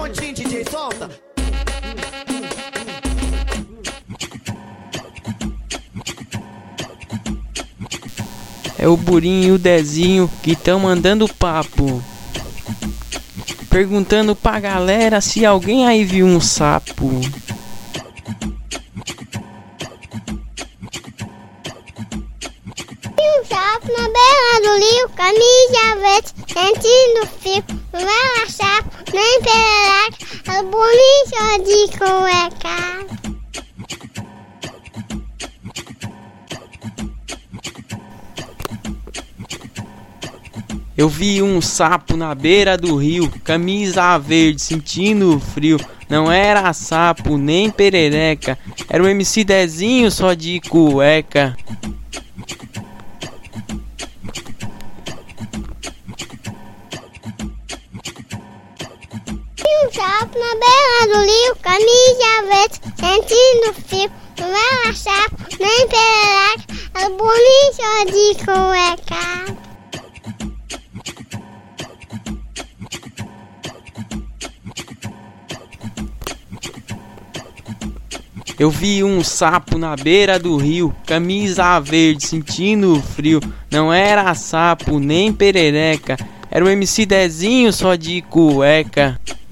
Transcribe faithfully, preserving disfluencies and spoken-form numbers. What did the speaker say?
montinho, D J, solta. É o Burinho e o Dezinho que tão mandando papo, perguntando pra galera se alguém aí viu um sapo. Um sapo na beira do rio, camisa verde, sentindo frio. Não era sapo, nem perereca, era bonito só de cueca. Eu vi um sapo na beira do rio, camisa verde, sentindo frio. Não era sapo nem perereca, era o M C Dezinho só de cueca. Um sapo na beira do rio, camisa verde, sentindo frio. Não era sapo nem perereca, era bonito só de cueca. Eu vi um sapo na beira do rio, camisa verde, sentindo frio. Não era sapo nem perereca, era o M C Dezinho só de cueca.